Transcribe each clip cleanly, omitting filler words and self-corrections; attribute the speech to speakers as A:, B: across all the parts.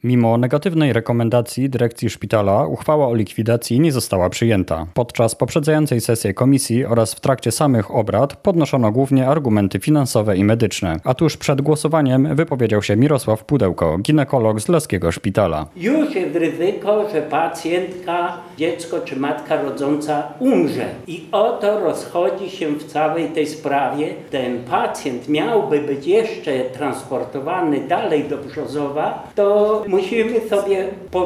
A: Mimo negatywnej rekomendacji dyrekcji szpitala, uchwała o likwidacji nie została przyjęta. Podczas poprzedzającej sesji komisji oraz w trakcie samych obrad podnoszono głównie argumenty finansowe i medyczne. A tuż przed głosowaniem wypowiedział się Mirosław Pudełko, ginekolog z Leskiego Szpitala.
B: Już jest ryzyko, że pacjentka, dziecko czy matka rodząca umrze. I oto rozchodzi się w całej tej sprawie. Ten pacjent miałby być jeszcze transportowany dalej do Brzozowa, to musimy sobie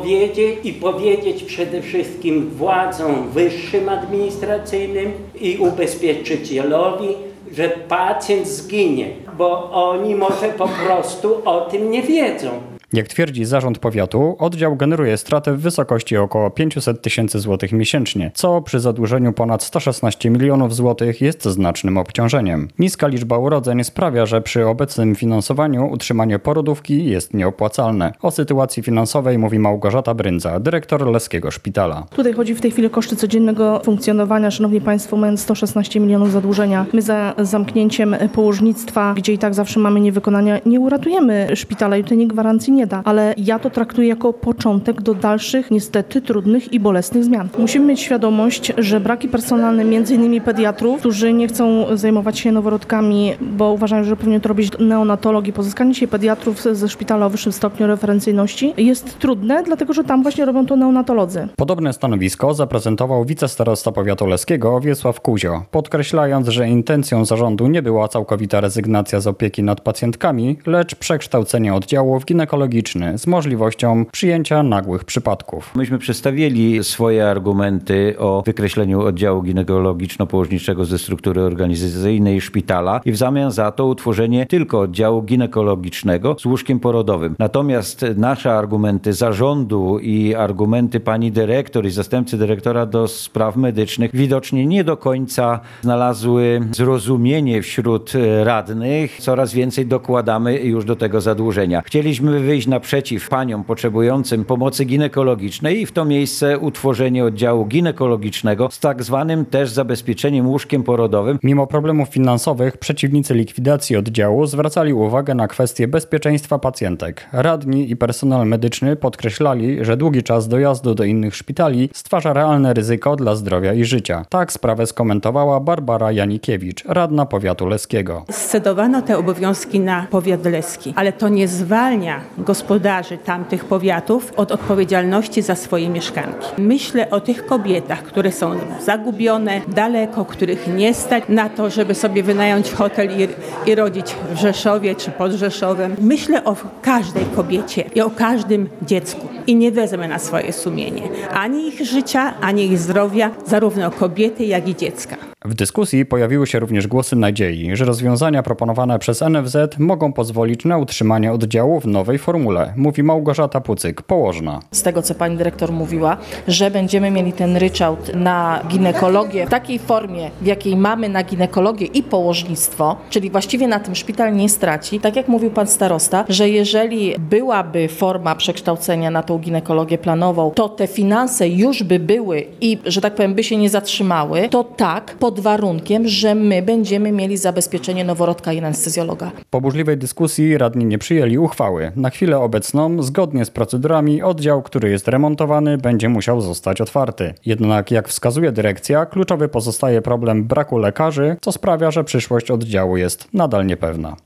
B: powiedzieć przede wszystkim władzom wyższym administracyjnym i ubezpieczycielowi, że pacjent zginie, bo oni może po prostu o tym nie wiedzą.
A: Jak twierdzi zarząd powiatu, oddział generuje straty w wysokości około 500 tysięcy złotych miesięcznie, co przy zadłużeniu ponad 116 milionów złotych jest znacznym obciążeniem. Niska liczba urodzeń sprawia, że przy obecnym finansowaniu utrzymanie porodówki jest nieopłacalne. O sytuacji finansowej mówi Małgorzata Bryndza, dyrektor Leskiego Szpitala.
C: Tutaj chodzi w tej chwili o koszty codziennego funkcjonowania. Szanowni Państwo, mając 116 milionów zadłużenia, my za zamknięciem położnictwa, gdzie i tak zawsze mamy niewykonania, nie uratujemy szpitala i tutaj nikt gwarancji nie da, ale ja to traktuję jako początek do dalszych, niestety trudnych i bolesnych zmian. Musimy mieć świadomość, że braki personalne, m.in. pediatrów, którzy nie chcą zajmować się noworodkami, bo uważają, że powinien to robić neonatolog i pozyskanie się pediatrów ze szpitala o wyższym stopniu referencyjności jest trudne, dlatego że tam właśnie robią to neonatolodzy.
A: Podobne stanowisko zaprezentował wicestarosta powiatu leskiego Wiesław Kuzio, podkreślając, że intencją zarządu nie była całkowita rezygnacja z opieki nad pacjentkami, lecz przekształcenie oddziału w ginekologiczny z możliwością przyjęcia nagłych przypadków.
D: Myśmy przedstawili swoje argumenty o wykreśleniu oddziału ginekologiczno-położniczego ze struktury organizacyjnej szpitala i w zamian za to utworzenie tylko oddziału ginekologicznego z łóżkiem porodowym. Natomiast nasze argumenty zarządu i argumenty pani dyrektor i zastępcy dyrektora do spraw medycznych widocznie nie do końca znalazły zrozumienie wśród radnych. Coraz więcej dokładamy już do tego zadłużenia. Chcieliśmy wyjść naprzeciw paniom potrzebującym pomocy ginekologicznej i w to miejsce utworzenie oddziału ginekologicznego z tak zwanym też zabezpieczeniem łóżkiem porodowym.
A: Mimo problemów finansowych przeciwnicy likwidacji oddziału zwracali uwagę na kwestię bezpieczeństwa pacjentek. Radni i personel medyczny podkreślali, że długi czas dojazdu do innych szpitali stwarza realne ryzyko dla zdrowia i życia. Tak sprawę skomentowała Barbara Janikiewicz, radna powiatu leskiego.
E: Scedowano te obowiązki na powiat leski, ale to nie zwalnia gospodarzy tamtych powiatów od odpowiedzialności za swoje mieszkanki. Myślę o tych kobietach, które są zagubione, daleko, których nie stać na to, żeby sobie wynająć hotel i rodzić w Rzeszowie czy pod Rzeszowem. Myślę o każdej kobiecie i o każdym dziecku i nie wezmę na swoje sumienie ani ich życia, ani ich zdrowia, zarówno kobiety, jak i dziecka.
A: W dyskusji pojawiły się również głosy nadziei, że rozwiązania proponowane przez NFZ mogą pozwolić na utrzymanie oddziału w nowej formule, mówi Małgorzata Pucyk, położna.
F: Z tego, co pani dyrektor mówiła, że będziemy mieli ten ryczałt na ginekologię w takiej formie, w jakiej mamy na ginekologię i położnictwo, czyli właściwie na tym szpital nie straci. Tak jak mówił pan starosta, że jeżeli byłaby forma przekształcenia na tą ginekologię planową, to te finanse już by były i, że tak powiem, by się nie zatrzymały, to tak, pod warunkiem, że my będziemy mieli zabezpieczenie noworodka i anestezjologa.
A: Po burzliwej dyskusji radni nie przyjęli uchwały. Na chwilę obecną, zgodnie z procedurami, oddział, który jest remontowany, będzie musiał zostać otwarty. Jednak, jak wskazuje dyrekcja, kluczowy pozostaje problem braku lekarzy, co sprawia, że przyszłość oddziału jest nadal niepewna.